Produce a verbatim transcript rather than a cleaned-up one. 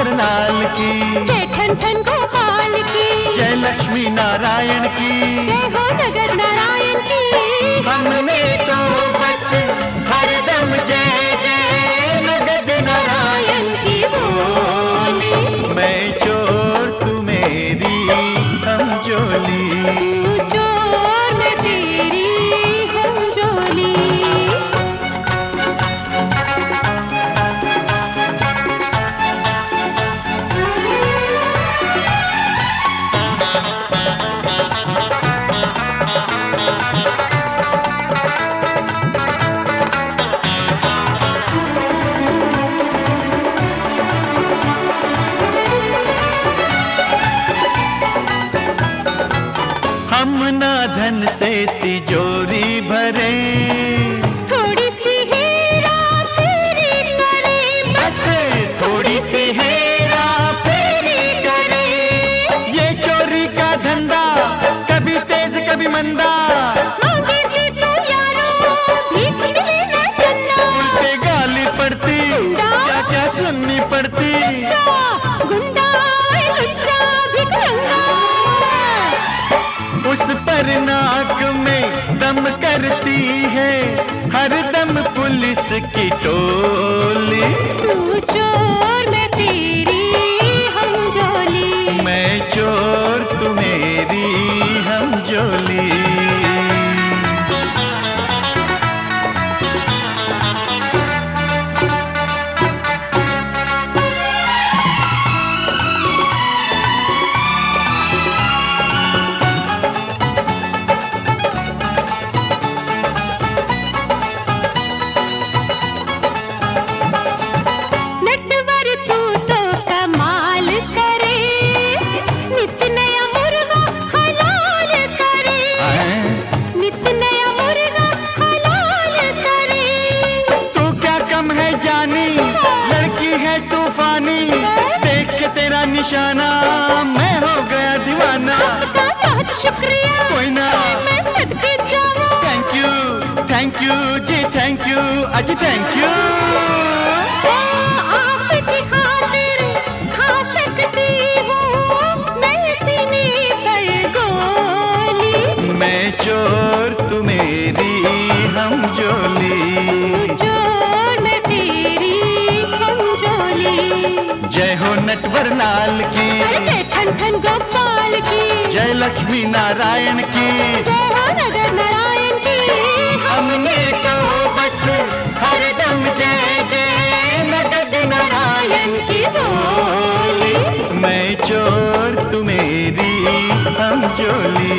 बरनाल की, जय ठन ठन गोपाल की, जय लक्ष्मी नारायण की, जय हो नगर नारायण की। हमने तो बस हरदम जय जय नगद नारायण की बोली। मैं चोर तू मेरी हम जोली, तू चोर मैं तेरी हम जोली। हम ना धन से तिजोरी भरे, थोड़ी सी हेरा फेरी करें, बस थोड़ी सी हेरा फेरी करे। ये चोरी का धंधा कभी तेज कभी मंदा, मांगे से तो यारो भीख मिले न चंदा। उल्टे गाली पड़ती क्या क्या सुननी पड़ती। लुच्चा गुंडा ए लुच्चा भिखमंगा, उस पर नाक में दम करती है हर दम पुलिस की टोली। तू चोर मैं तेरी हम जोली, मैं चोर तू मेरी हम जोली। नटवर तू तो कमाल करे, नित नया मुर्गा हलाल करे, नित नया मुर्गा हलाल करे। तू क्या कम है जानी, लड़की है तूफानी, देख के तेरा निशाना मैं हो गया दीवाना। आपका बहुत शुक्रिया, कोई ना, मैं सदके जाऊं। थैंक यू थैंक यू जी थैंक यू अजी थैंक यू। आपकी खातिर खा सकती हूँ मैं सीने पर गोली। मैं चोर तू मेरी हम जोली, चोर मैं तेरी हम जोली। जय हो नटवर नाल की, अरे जय ठन ठन गोपाल की, जय लक्ष्मी नारायण की। जय हो नगर नारायण की। हमने तो बस हरदम जय जय नगद नारायण की बोली। मैं चोर तू मेरी हम जोली।